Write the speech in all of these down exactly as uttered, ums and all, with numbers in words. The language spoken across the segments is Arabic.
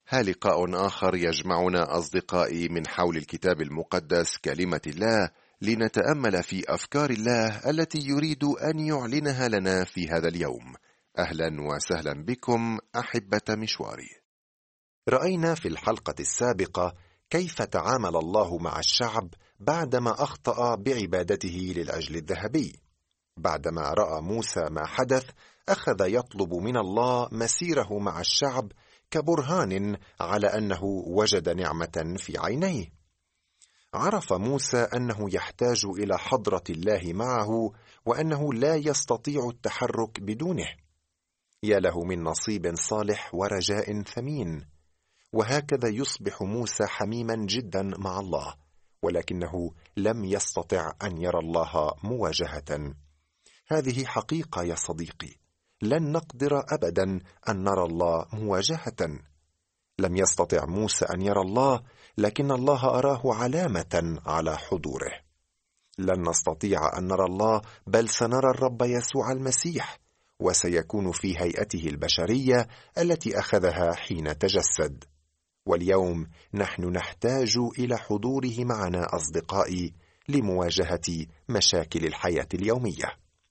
ها لقاء آخر يجمعنا أصدقائي من حول الكتاب المقدس كلمة الله لنتأمل في أفكار الله التي يريد أن يعلنها لنا في هذا اليوم. أهلا وسهلا بكم أحبة مشواري. رأينا في الحلقة السابقة كيف تعامل الله مع الشعب بعدما أخطأ بعبادته للعجل الذهبي. بعدما رأى موسى ما حدث، أخذ يطلب من الله مسيره مع الشعب كبرهان على أنه وجد نعمة في عينيه. عرف موسى أنه يحتاج إلى حضرة الله معه، وأنه لا يستطيع التحرك بدونه. يا له من نصيب صالح ورجاء ثمين. وهكذا يصبح موسى حميما جدا مع الله، ولكنه لم يستطع أن يرى الله مواجهة. هذه حقيقة يا صديقي، لن نقدر أبدا أن نرى الله مواجهة. لم يستطع موسى أن يرى الله، لكن الله أراه علامة على حضوره. لن نستطيع أن نرى الله، بل سنرى الرب يسوع المسيح، وسيكون في هيئته البشرية التي أخذها حين تجسد. واليوم نحن نحتاج إلى حضوره معنا أصدقائي لمواجهة مشاكل الحياة اليومية.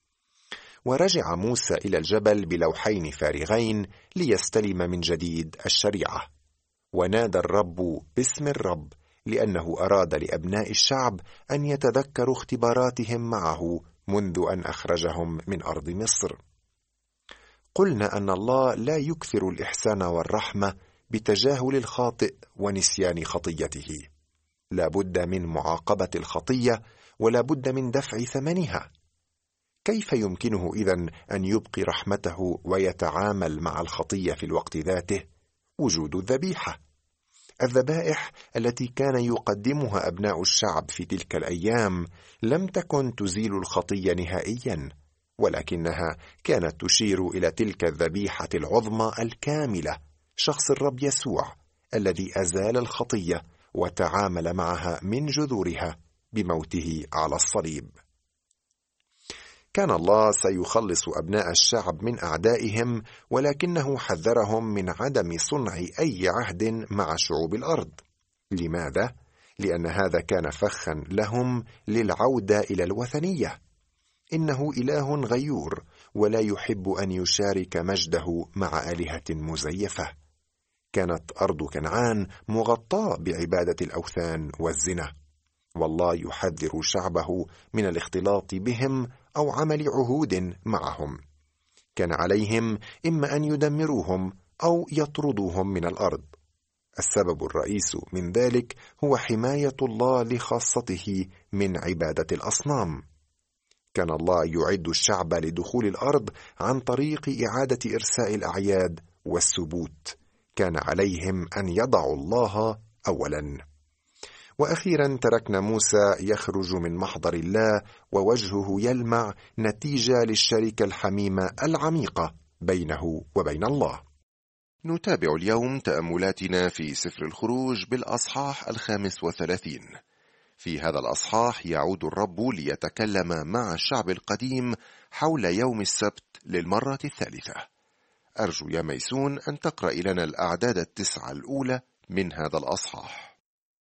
ورجع موسى إلى الجبل بلوحين فارغين ليستلم من جديد الشريعة. ونادى الرب باسم الرب، لأنه أراد لأبناء الشعب أن يتذكروا اختباراتهم معه منذ أن أخرجهم من أرض مصر. قلنا أن الله لا يكثر الإحسان والرحمة بتجاهل الخاطئ ونسيان خطيته. لا بد من معاقبة الخطية، ولا بد من دفع ثمنها. كيف يمكنه إذن أن يبقي رحمته ويتعامل مع الخطية في الوقت ذاته؟ وجود الذبيحة. الذبائح التي كان يقدمها أبناء الشعب في تلك الأيام لم تكن تزيل الخطية نهائيا، ولكنها كانت تشير إلى تلك الذبيحة العظمى الكاملة، شخص الرب يسوع الذي أزال الخطية وتعامل معها من جذورها بموته على الصليب. كان الله سيخلص أبناء الشعب من أعدائهم، ولكنه حذرهم من عدم صنع أي عهد مع شعوب الأرض. لماذا؟ لأن هذا كان فخا لهم للعودة إلى الوثنية. إنه إله غيور، ولا يحب أن يشارك مجده مع آلهة مزيفة. كانت أرض كنعان مغطاة بعبادة الأوثان والزنا، والله يحذر شعبه من الاختلاط بهم أو عمل عهود معهم. كان عليهم إما أن يدمروهم أو يطردوهم من الأرض. السبب الرئيس من ذلك هو حماية الله لخاصته من عبادة الأصنام. كان الله يعد الشعب لدخول الأرض عن طريق إعادة إرساء الأعياد والسبوت. كان عليهم أن يضعوا الله أولا. وأخيرا تركنا موسى يخرج من محضر الله ووجهه يلمع نتيجة للشركة الحميمة العميقة بينه وبين الله. نتابع اليوم تأملاتنا في سفر الخروج بالأصحاح الخامس وثلاثين. في هذا الأصحاح يعود الرب ليتكلم مع الشعب القديم حول يوم السبت للمرة الثالثة. أرجو يا ميسون أن تقرأ لنا الأعداد التسعة الأولى من هذا الأصحاح.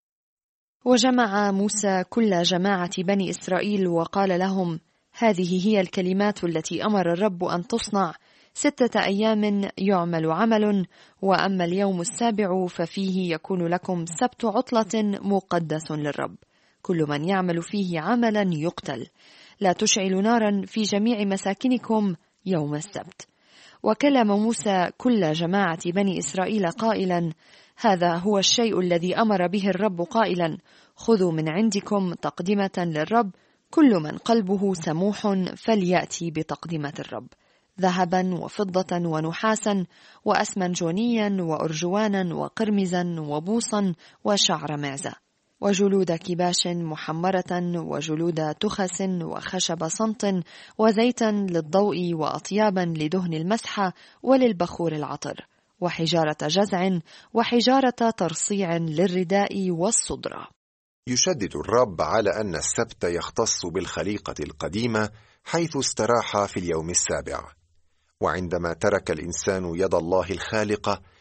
وجمع موسى كل جماعة بني إسرائيل وقال لهم: هذه هي الكلمات التي أمر الرب أن تصنع. ستة أيام يعمل عمل، وأما اليوم السابع ففيه يكون لكم سبت عطلة مقدس للرب. كل من يعمل فيه عملا يقتل. لا تشعل نارا في جميع مساكنكم يوم السبت. وكلم موسى كل جماعة بني إسرائيل قائلا: هذا هو الشيء الذي أمر به الرب قائلا: خذوا من عندكم تقدمة للرب، كل من قلبه سموح فليأتي بتقدمة الرب، ذهبا وفضة ونحاسا وأسمنجونيا وأرجوانا وقرمزا وبوصا وشعر معزة، وجلود كباش محمرة وجلود تخس وخشب صمت وزيتا للضوء وأطيابا لدهن المسحة وللبخور العطر، وحجارة جزع وحجارة ترصيع للرداء والصدرة. يشدد الرب على أن السبت يختص بالخليقة القديمة، حيث استراح في اليوم السابع. وعندما ترك الإنسان يد الله الخالقة،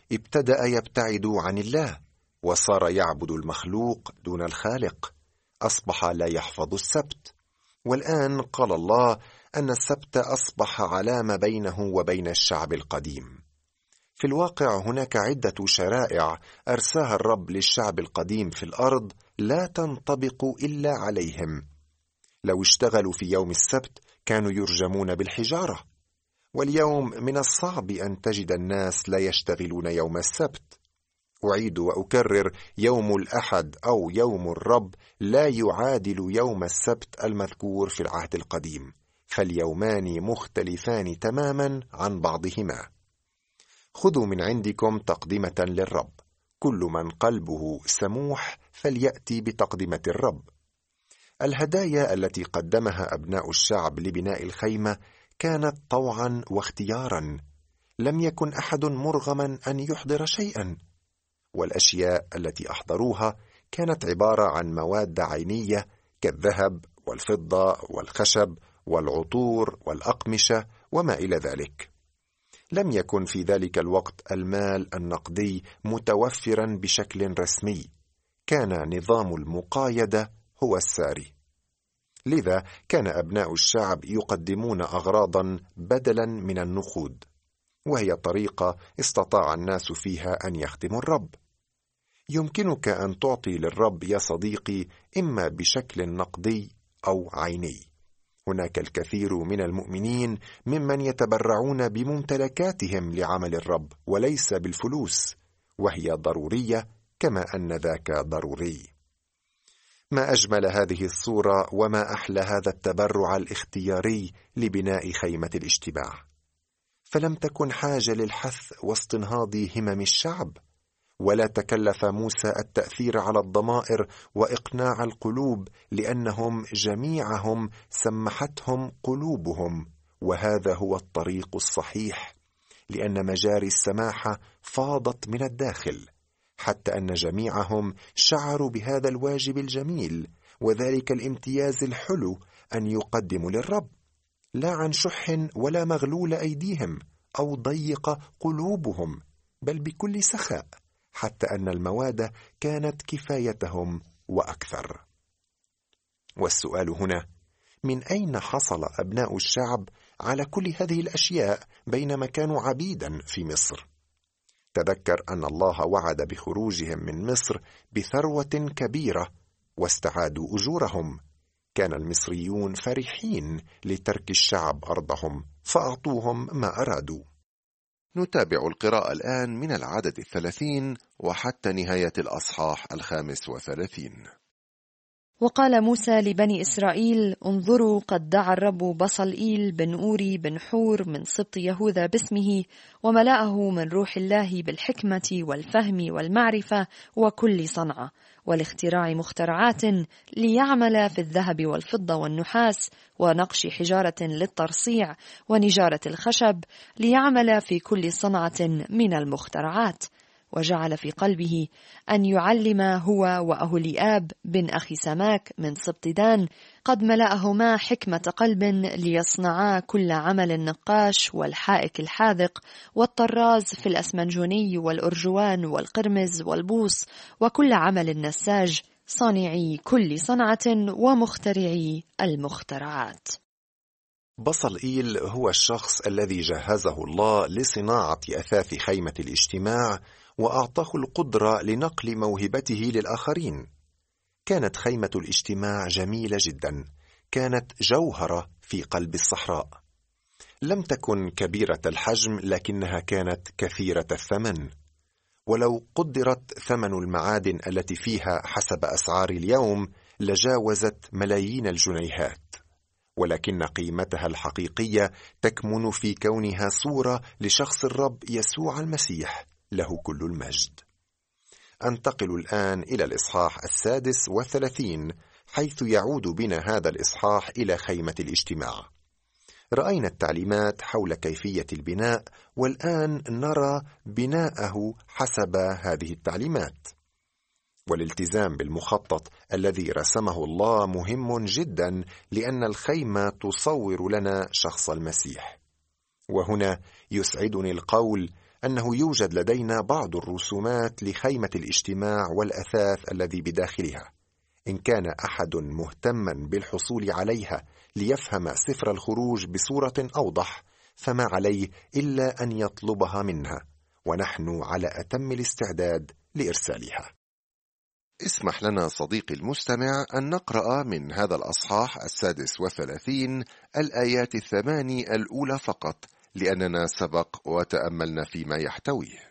ابتدأ يبتعد عن الله، وصار يعبد المخلوق دون الخالق، أصبح لا يحفظ السبت. والآن قال الله أن السبت أصبح علامة بينه وبين الشعب القديم. في الواقع هناك عدة شرائع أرساها الرب للشعب القديم في الأرض لا تنطبق إلا عليهم. لو اشتغلوا في يوم السبت كانوا يرجمون بالحجارة، واليوم من الصعب أن تجد الناس لا يشتغلون يوم السبت. أعيد وأكرر، يوم الأحد أو يوم الرب لا يعادل يوم السبت المذكور في العهد القديم، فاليومان مختلفان تماما عن بعضهما. خذوا من عندكم تقدمة للرب، كل من قلبه سموح فليأتي بتقدمة الرب. الهدايا التي قدمها أبناء الشعب لبناء الخيمة كانت طوعا واختيارا، لم يكن أحد مرغما أن يحضر شيئا، والأشياء التي أحضروها كانت عبارة عن مواد عينية كالذهب والفضة والخشب والعطور والأقمشة وما إلى ذلك. لم يكن في ذلك الوقت المال النقدي متوفرا بشكل رسمي، كان نظام المقايدة هو الساري. لذا كان أبناء الشعب يقدمون أغراضا بدلا من النقود، وهي طريقة استطاع الناس فيها أن يخدموا الرب. يمكنك أن تعطي للرب يا صديقي إما بشكل نقدي أو عيني. هناك الكثير من المؤمنين ممن يتبرعون بممتلكاتهم لعمل الرب وليس بالفلوس، وهي ضرورية كما أن ذاك ضروري. ما أجمل هذه الصورة وما أحلى هذا التبرع الاختياري لبناء خيمة الاجتماع. فلم تكن حاجة للحث واستنهاض همم الشعب، ولا تكلف موسى التأثير على الضمائر وإقناع القلوب، لأنهم جميعهم سمحتهم قلوبهم، وهذا هو الطريق الصحيح، لأن مجاري السماحة فاضت من الداخل، حتى أن جميعهم شعروا بهذا الواجب الجميل وذلك الامتياز الحلو أن يقدموا للرب، لا عن شح ولا مغلول أيديهم أو ضيق قلوبهم، بل بكل سخاء، حتى أن المواد كانت كفايتهم وأكثر. والسؤال هنا: من أين حصل أبناء الشعب على كل هذه الأشياء بينما كانوا عبيدا في مصر؟ تذكر أن الله وعد بخروجهم من مصر بثروة كبيرة واستعادوا أجورهم. كان المصريون فرحين لترك الشعب أرضهم فأعطوهم ما أرادوا. نتابع القراءة الآن من العدد الثلاثين وحتى نهاية الأصحاح الخامس وثلاثين. وقال موسى لبني إسرائيل: انظروا، قد دعا الرب بصلئيل بن أوري بن حور من سبط يهوذا باسمه، وملأه من روح الله بالحكمة والفهم والمعرفة وكل صنعة والاختراع مخترعات، ليعمل في الذهب والفضة والنحاس ونقش حجارة للترصيع ونجارة الخشب، ليعمل في كل صنعة من المخترعات. وجعل في قلبه أن يعلم هو وأهوليآب بن أخي سماك من سبط دان، قد ملأهما حكمة قلب، ليصنعا كل عمل النقاش والحائك الحاذق والطراز في الأسمنجوني والأرجوان والقرمز والبوص، وكل عمل النساج، صانعي كل صنعة ومخترعي المخترعات. بصلئيل هو الشخص الذي جهزه الله لصناعة أثاث خيمة الاجتماع، وأعطاه القدرة لنقل موهبته للآخرين. كانت خيمة الاجتماع جميلة جدا، كانت جوهرة في قلب الصحراء. لم تكن كبيرة الحجم، لكنها كانت كثيرة الثمن، ولو قدرت ثمن المعادن التي فيها حسب أسعار اليوم لجاوزت ملايين الجنيهات، ولكن قيمتها الحقيقية تكمن في كونها صورة لشخص الرب يسوع المسيح، له كل المجد. أنتقل الآن إلى الإصحاح السادس والثلاثين، حيث يعود بنا هذا الإصحاح إلى خيمة الاجتماع. رأينا التعليمات حول كيفية البناء، والآن نرى بناءه حسب هذه التعليمات. والالتزام بالمخطط الذي رسمه الله مهم جدا، لأن الخيمة تصور لنا شخص المسيح. وهنا يسعدني القول: أنه يوجد لدينا بعض الرسومات لخيمة الاجتماع والأثاث الذي بداخلها. إن كان أحد مهتما بالحصول عليها ليفهم سفر الخروج بصورة أوضح، فما عليه إلا أن يطلبها منا، ونحن على أتم الاستعداد لإرسالها. اسمح لنا صديقي المستمع أن نقرأ من هذا الأصحاح السادس وثلاثين الآيات الثماني الأولى فقط، لأننا سبق وتأملنا فيما يحتويه.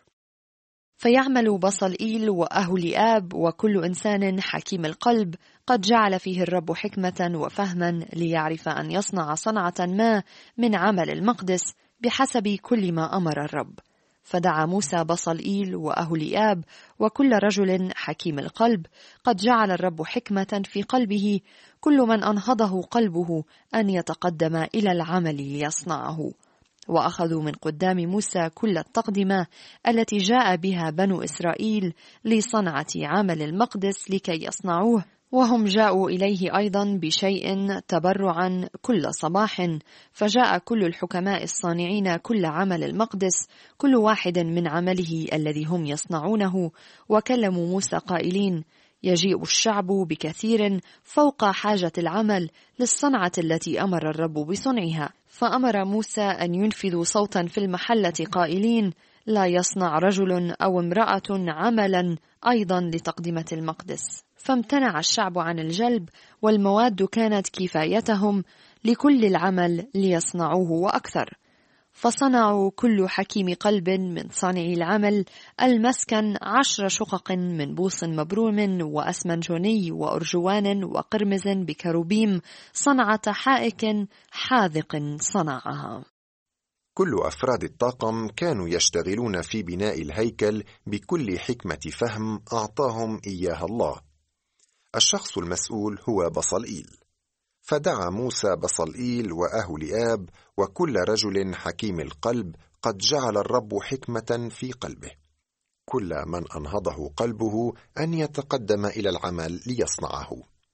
فيعمل بصلئيل وأهوليآب وكل إنسان حكيم القلب قد جعل فيه الرب حكمة وفهما ليعرف أن يصنع صنعة ما من عمل المقدس بحسب كل ما أمر الرب. فدعا موسى بصلئيل وأهوليآب وكل رجل حكيم القلب قد جعل الرب حكمة في قلبه كل من أنهضه قلبه أن يتقدم إلى العمل ليصنعه. وأخذوا من قدام موسى كل التقدمة التي جاء بها بنو إسرائيل لصنعة عمل المقدس لكي يصنعوه، وهم جاءوا إليه أيضا بشيء تبرعا كل صباح. فجاء كل الحكماء الصانعين كل عمل المقدس كل واحد من عمله الذي هم يصنعونه، وكلموا موسى قائلين: يجيء الشعب بكثير فوق حاجة العمل للصنعة التي أمر الرب بصنعها. فأمر موسى أن ينفذوا صوتا في المحلة قائلين: لا يصنع رجل أو امرأة عملا أيضا لتقدمة المقدس. فامتنع الشعب عن الجلب، والمواد كانت كفايتهم لكل العمل ليصنعوه وأكثر. فصنعوا كل حكيم قلب من صانع العمل المسكن عشر شقق من بوص مبروم وأسمنجوني وأرجوان وقرمز بكروبيم، صنعة حائك حاذق صنعها. كل أفراد الطاقم كانوا يشتغلون في بناء الهيكل بكل حكمة فهم أعطاهم إياها الله. الشخص المسؤول هو بصلئيل. فدعا موسى بصلئيل وأهوليآب وكل رجل حكيم القلب قد جعل الرب حكمة في قلبه، كل من أنهضه قلبه أن يتقدم إلى العمل ليصنعه.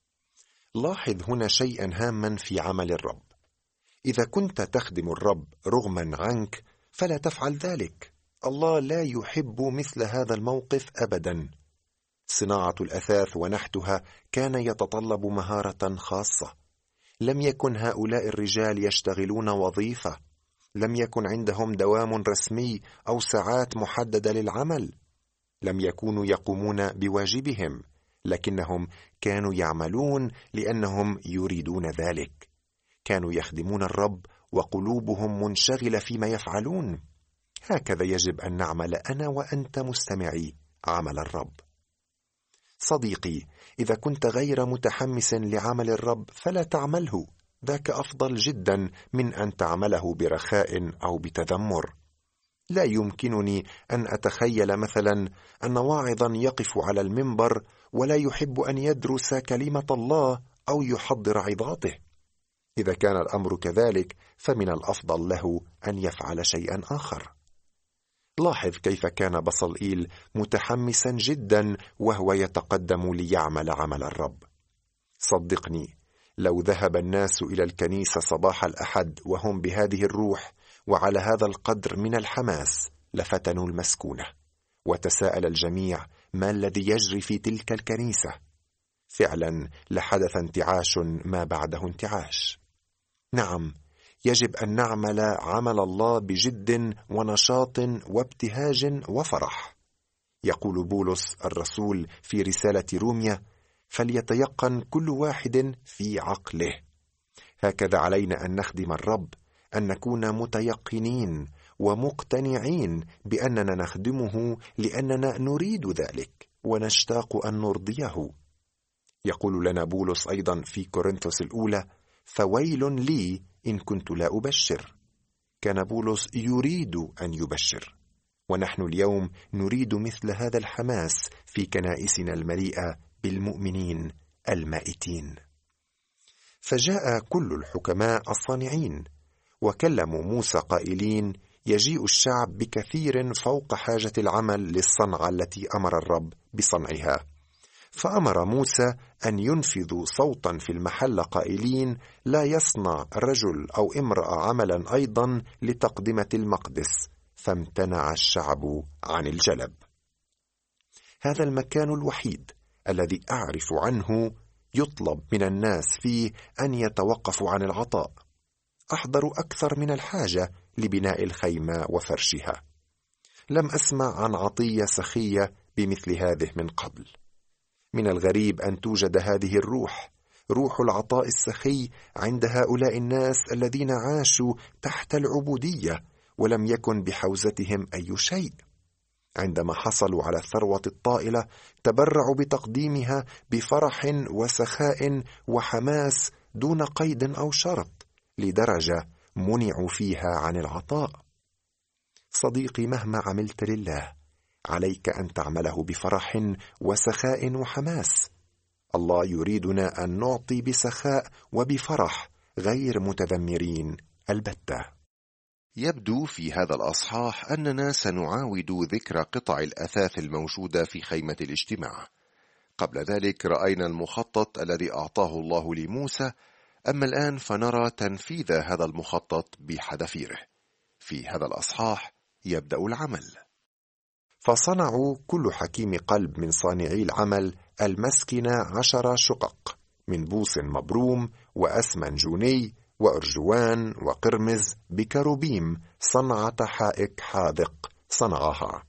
لاحظ هنا شيئا هاما في عمل الرب. إذا كنت تخدم الرب رغما عنك فلا تفعل ذلك. الله لا يحب مثل هذا الموقف أبدا. صناعة الأثاث ونحتها كان يتطلب مهارة خاصة. لم يكن هؤلاء الرجال يشتغلون وظيفة، لم يكن عندهم دوام رسمي أو ساعات محددة للعمل، لم يكونوا يقومون بواجبهم، لكنهم كانوا يعملون لأنهم يريدون ذلك. كانوا يخدمون الرب وقلوبهم منشغلة فيما يفعلون. هكذا يجب أن نعمل أنا وأنت مستمعي عمل الرب. صديقي، إذا كنت غير متحمس لعمل الرب فلا تعمله، ذاك أفضل جدا من أن تعمله برخاء أو بتذمر. لا يمكنني أن أتخيل مثلا أن واعظا يقف على المنبر ولا يحب أن يدرس كلمة الله أو يحضر عظاته. إذا كان الأمر كذلك فمن الأفضل له أن يفعل شيئا آخر. لاحظ كيف كان بصلئيل متحمسا جدا وهو يتقدم ليعمل عمل الرب. صدقني، لو ذهب الناس إلى الكنيسة صباح الأحد وهم بهذه الروح وعلى هذا القدر من الحماس لفتنوا المسكونة، وتساءل الجميع ما الذي يجري في تلك الكنيسة. فعلا لحدث انتعاش ما بعده انتعاش. نعم، يجب أن نعمل عمل الله بجد ونشاط وابتهاج وفرح. يقول بولس الرسول في رسالة روميا: فليتيقن كل واحد في عقله. هكذا علينا أن نخدم الرب، أن نكون متيقنين ومقتنعين بأننا نخدمه لأننا نريد ذلك ونشتاق أن نرضيه. يقول لنا بولس أيضا في كورنثوس الأولى: فويل لي إن كنت لا أبشر. كان بولس يريد أن يبشر، ونحن اليوم نريد مثل هذا الحماس في كنائسنا المليئة بالمؤمنين المائتين. فجاء كل الحكماء الصانعين وكلموا موسى قائلين: يجيء الشعب بكثير فوق حاجة العمل للصنعة التي أمر الرب بصنعها. فأمر موسى أن ينفذوا صوتا في المحل قائلين: لا يصنع رجل أو امرأة عملا أيضا لتقدمة المقدس. فامتنع الشعب عن الجلب. هذا المكان الوحيد الذي أعرف عنه يطلب من الناس فيه أن يتوقفوا عن العطاء. أحضروا أكثر من الحاجة لبناء الخيمة وفرشها. لم أسمع عن عطية سخية بمثل هذه من قبل. من الغريب أن توجد هذه الروح، روح العطاء السخي، عند هؤلاء الناس الذين عاشوا تحت العبودية ولم يكن بحوزتهم أي شيء. عندما حصلوا على الثروة الطائلة تبرعوا بتقديمها بفرح وسخاء وحماس دون قيد أو شرط، لدرجة منعوا فيها عن العطاء. صديقي، مهما عملت لله عليك أن تعمله بفرح وسخاء وحماس. الله يريدنا أن نعطي بسخاء وبفرح غير متذمرين البتة. يبدو في هذا الأصحاح أننا سنعاود ذكر قطع الأثاث الموجودة في خيمة الاجتماع. قبل ذلك رأينا المخطط الذي أعطاه الله لموسى، أما الآن فنرى تنفيذ هذا المخطط بحذافيره. في هذا الأصحاح يبدأ العمل. فصنعوا كل حكيم قلب من صانعي العمل المسكنة عشر شقق من بوص مبروم وأسمنجوني وأرجوان وقرمز بكروبيم صنعة حائك حاذق صنعها.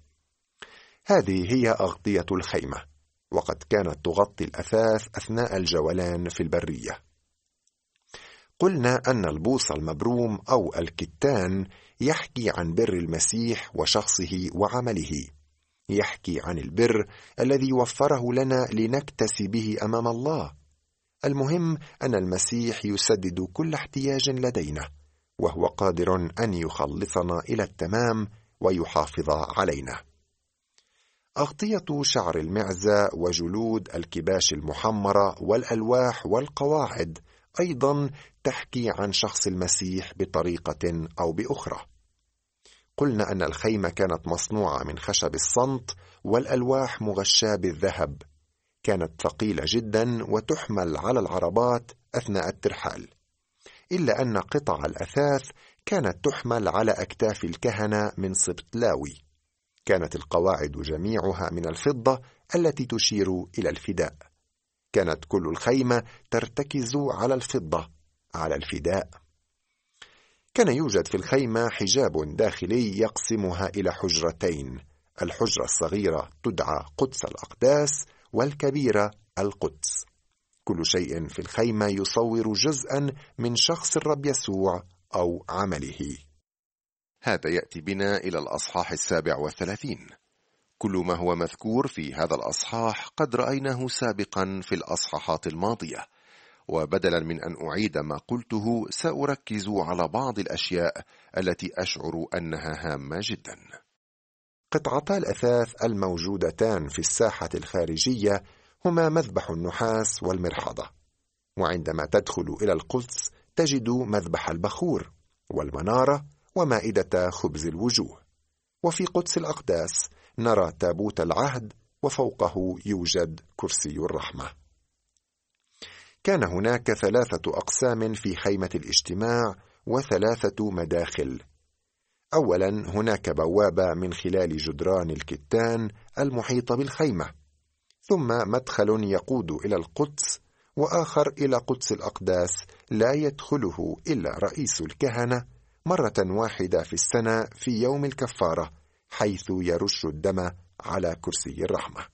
هذه هي أغطية الخيمة، وقد كانت تغطي الأثاث أثناء الجولان في البرية. قلنا أن البوص المبروم أو الكتان يحكي عن بر المسيح وشخصه وعمله، يحكي عن البر الذي وفره لنا لنكتسي به أمام الله. المهم أن المسيح يسدد كل احتياج لدينا، وهو قادر أن يخلصنا إلى التمام ويحافظ علينا. أغطية شعر المعزة وجلود الكباش المحمرة والألواح والقواعد أيضا تحكي عن شخص المسيح بطريقة أو بأخرى. قلنا أن الخيمة كانت مصنوعة من خشب الصمت والألواح مغشاة بالذهب. كانت ثقيلة جدا وتحمل على العربات أثناء الترحال، إلا أن قطع الأثاث كانت تحمل على أكتاف الكهنة من سبط لاوي. كانت القواعد جميعها من الفضة التي تشير إلى الفداء. كانت كل الخيمة ترتكز على الفضة، على الفداء. كان يوجد في الخيمة حجاب داخلي يقسمها إلى حجرتين. الحجرة الصغيرة تدعى قدس الأقداس، والكبيرة القدس. كل شيء في الخيمة يصور جزءا من شخص الرب يسوع أو عمله. هذا يأتي بنا إلى الأصحاح السابع والثلاثين. كل ما هو مذكور في هذا الأصحاح قد رأيناه سابقا في الأصحاحات الماضية، وبدلا من أن أعيد ما قلته سأركز على بعض الأشياء التي أشعر أنها هامة جدا. قطعتا الأثاث الموجودتان في الساحة الخارجية هما مذبح النحاس والمرحضة. وعندما تدخل إلى القدس تجد مذبح البخور والمنارة ومائدة خبز الوجوه. وفي قدس الأقداس نرى تابوت العهد، وفوقه يوجد كرسي الرحمة. كان هناك ثلاثة أقسام في خيمة الاجتماع وثلاثة مداخل. أولا هناك بوابة من خلال جدران الكتان المحيطة بالخيمة، ثم مدخل يقود إلى القدس، وآخر إلى قدس الأقداس لا يدخله إلا رئيس الكهنة مرة واحدة في السنة في يوم الكفارة، حيث يرش الدم على كرسي الرحمة.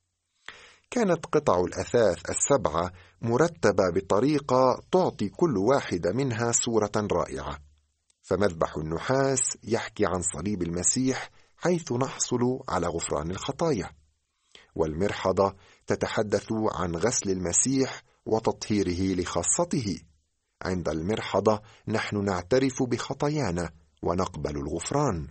كانت قطع الأثاث السبعة مرتبة بطريقة تعطي كل واحدة منها صورة رائعة. فمذبح النحاس يحكي عن صليب المسيح حيث نحصل على غفران الخطايا، والمرحضة تتحدث عن غسل المسيح وتطهيره لخاصته. عند المرحضة نحن نعترف بخطايانا ونقبل الغفران.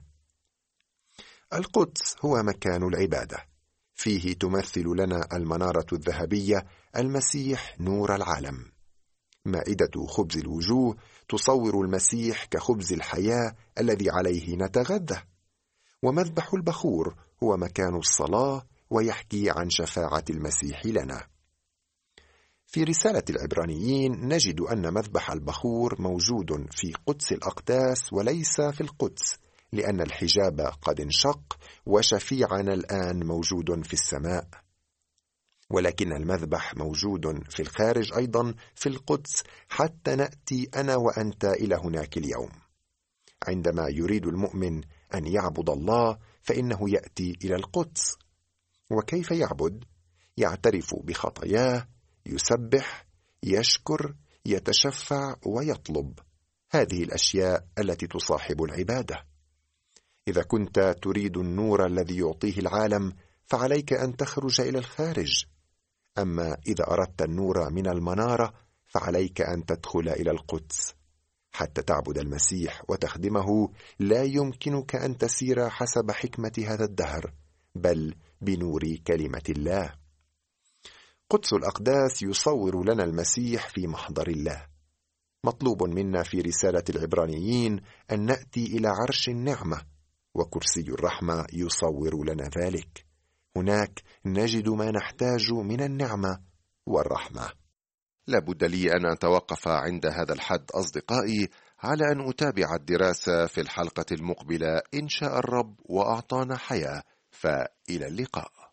القدس هو مكان العبادة، فيه تمثل لنا المنارة الذهبية المسيح نور العالم. مائدة خبز الوجوه تصور المسيح كخبز الحياة الذي عليه نتغذى. ومذبح البخور هو مكان الصلاة ويحكي عن شفاعة المسيح لنا. في رسالة العبرانيين نجد أن مذبح البخور موجود في قدس الأقداس وليس في القدس، لأن الحجاب قد انشق وشفيعنا الآن موجود في السماء، ولكن المذبح موجود في الخارج أيضا في القدس حتى نأتي أنا وأنت إلى هناك اليوم. عندما يريد المؤمن أن يعبد الله فإنه يأتي إلى القدس. وكيف يعبد؟ يعترف بخطاياه، يسبح، يشكر، يتشفع ويطلب. هذه الأشياء التي تصاحب العبادة. إذا كنت تريد النور الذي يعطيه العالم فعليك أن تخرج إلى الخارج، أما إذا أردت النور من المنارة فعليك أن تدخل إلى القدس. حتى تعبد المسيح وتخدمه لا يمكنك أن تسير حسب حكمة هذا الدهر، بل بنور كلمة الله. قدس الأقداس يصور لنا المسيح في محضر الله. مطلوب منا في رسالة العبرانيين أن نأتي إلى عرش النعمة، وكرسي الرحمة يصور لنا ذلك. هناك نجد ما نحتاج من النعمة والرحمة. لابد لي أن أتوقف عند هذا الحد أصدقائي، على أن أتابع الدراسة في الحلقة المقبلة إن شاء الرب وأعطانا حياة. فإلى اللقاء.